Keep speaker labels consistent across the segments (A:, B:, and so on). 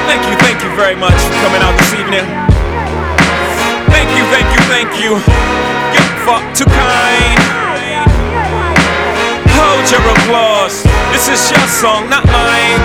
A: Thank you very much for coming out this evening. Thank you. You're far too kind. Hold your applause. This is your song, not mine.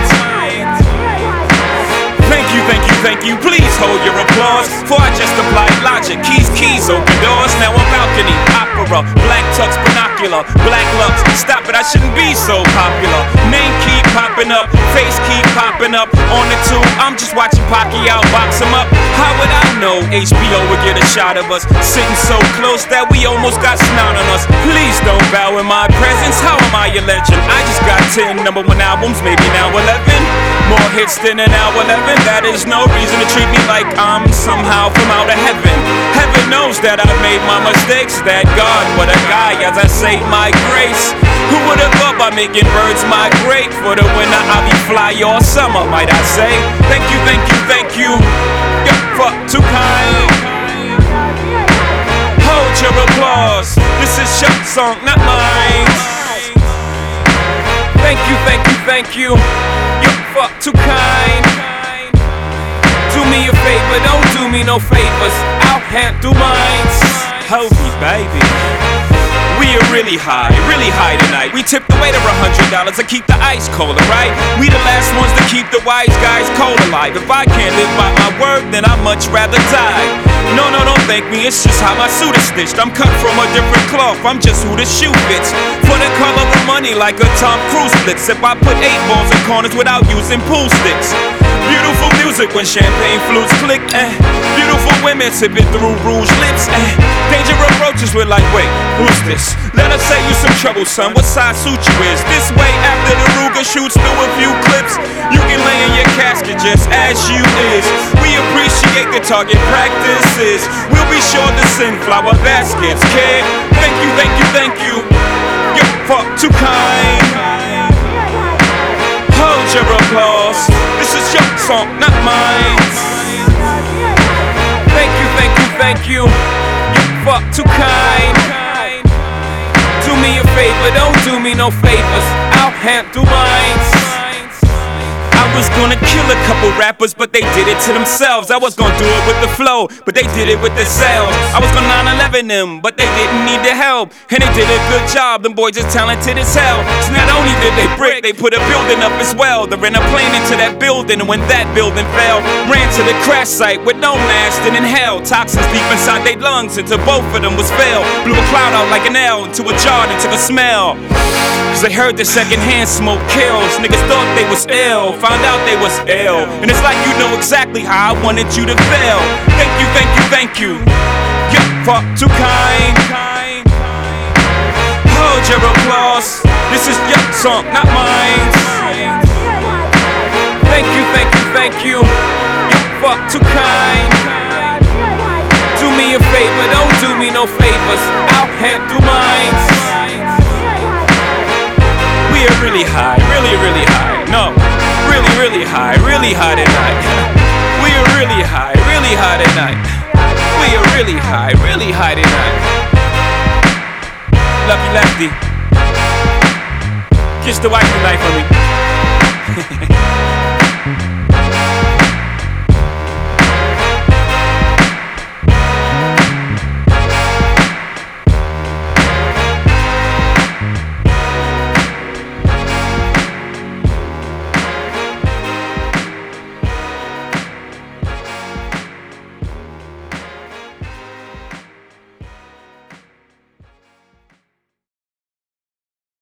A: Thank you. Please hold your applause. For I just applied logic. Keys, open doors. Now a balcony, opera, black tux, binocular, black lux. Stop it, I shouldn't be so popular. Name keep popping up, face keep popping up. On the tube, I'm just watching Pacquiao box him up. How would I know HBO would get a shot of us? Sitting so close that we almost got snot on us. Please don't bow in my presence. How am I a legend? I just got 10 #1 albums, maybe now 11. More hits than an hour 11. That is no reason to treat me like I'm somehow from out of heaven. Heaven knows that I made my mistakes. That God, what a guy, as I say my grace. Who would have thought by making birds migrate? For the winter I'll be fly all summer, might I say. Thank you. You're far too kind. Hold your applause. This is your song, not mine. Thank you. You're far too kind. Do me a favor, don't do me no favors. I'll handle mine. Hold me, baby. We are really high tonight. We tipped the waiter $100 to keep the ice colder, right? We the last ones to keep the wise guys cold alive. If I can't live by my word, then I'd much rather die. No, don't thank me, it's just how my suit is stitched. I'm cut from a different cloth, I'm just who the shoe fits. For the color of money like a Tom Cruise blitz. If I put 8 balls in corners without using pool sticks. Beautiful music when champagne flutes click, beautiful women sipping through rouge lips, danger approaches, we're like, wait, who's this? Let us say you some trouble, son, what size suit you is? This way after the Ruger shoots through a few clips, you can lay in your casket just as you is. We appreciate the target practices. We'll be sure to send flower baskets, kid. Thank you. You're far too kind. Hold your applause. This is your song, not mine. Thank you. You're far too kind. Do me a favor, don't do me no favors. I'll handle mine. I was gonna kill a couple rappers, but they did it to themselves. I was gonna do it with the flow, but they did it with themselves. I was gonna 9/11 them, but they didn't need the help. And they did a good job, them boys are talented as hell. So not only did they brick, they put a building up as well. They ran a plane into that building, and when that building fell, ran to the crash site with no mask and inhaled toxins deep inside their lungs until both of them was failed. Blew a cloud out like an L into a jar and took a smell. Cause they heard the secondhand smoke kills. Niggas thought they was ill, found out they was ill. And it's like you know exactly how I wanted you to feel. Thank you. You're far too kind. Hold your applause. This is your song, not mine. Thank you. You're far too kind. Do me a favor, don't do me no favors. I'll handle mine. We are really high, really high. No, really high tonight. We are really high tonight. We are really high tonight. Love you, Lefty. Kiss the wife tonight for me.